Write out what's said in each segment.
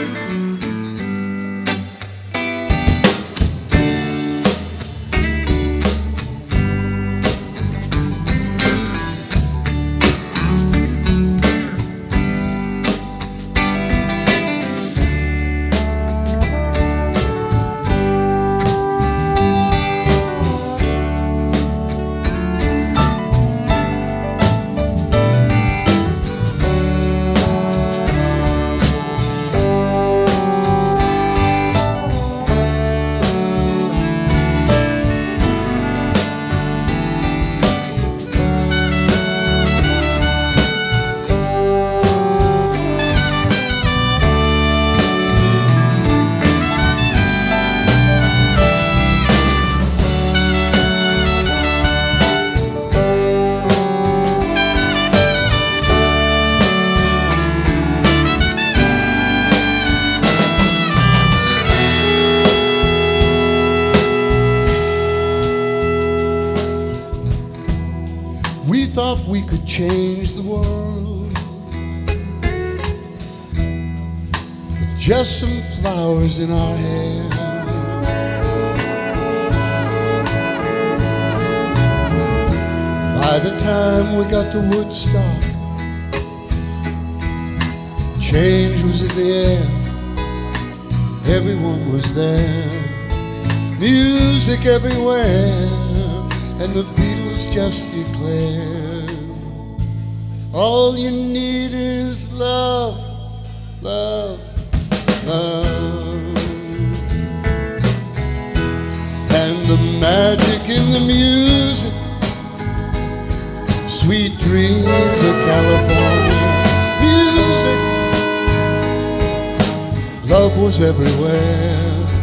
We thought we could change the world with just some flowers in our hair. By the time we got to Woodstock, change was in the air. Everyone was there, music everywhere, and the Beatles just declared, all you need is love, love, love. And the magic in the music, sweet dreams of California music, love was everywhere.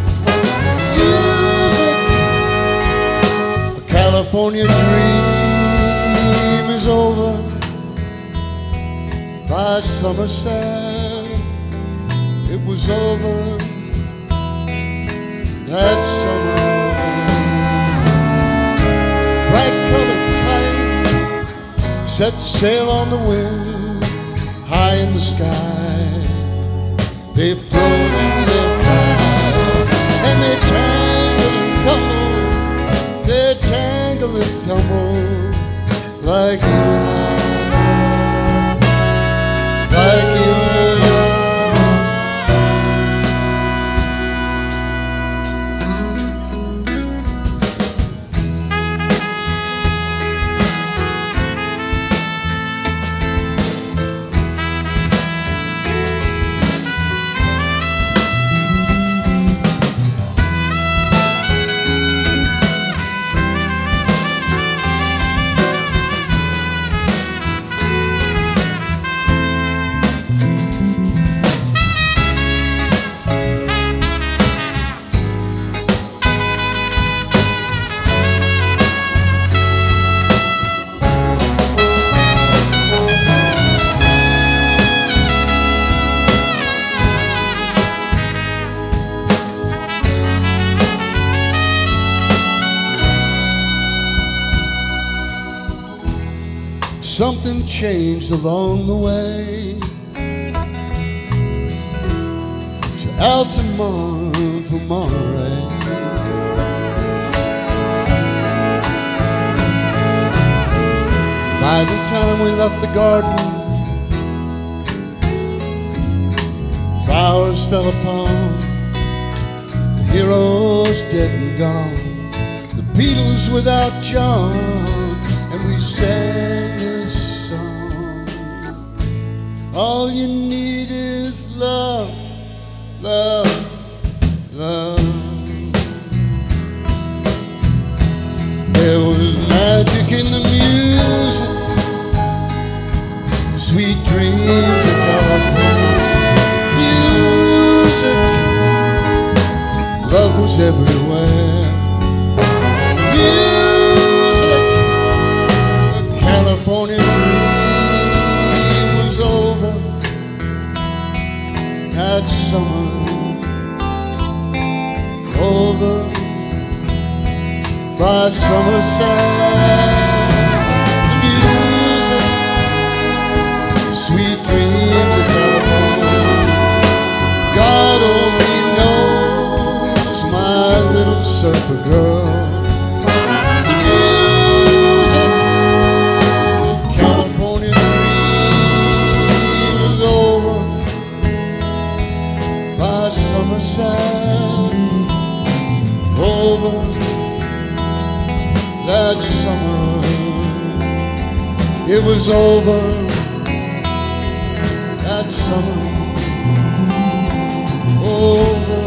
California dream is over by Somerset. It was over that summer. Bright-colored kites set sail on the wind, high in the sky. They float and they fly, and they tangle and tumble. They tangle and tumble like you and I, like you and I. Something changed along the way to Altamont from Monterey. By the time we left the garden, flowers fell upon the heroes dead and gone, the Beatles without John, and we sang this song. All you need is love, love, love. There was magic in the music, sweet dreams of California music. Love was everywhere. Music, the California dream was over that summer. Over by Somerset. The music, sweet dreams of California, gone. sad over that summer. It was over that summer. Over.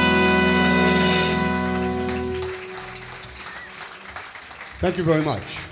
Thank you very much.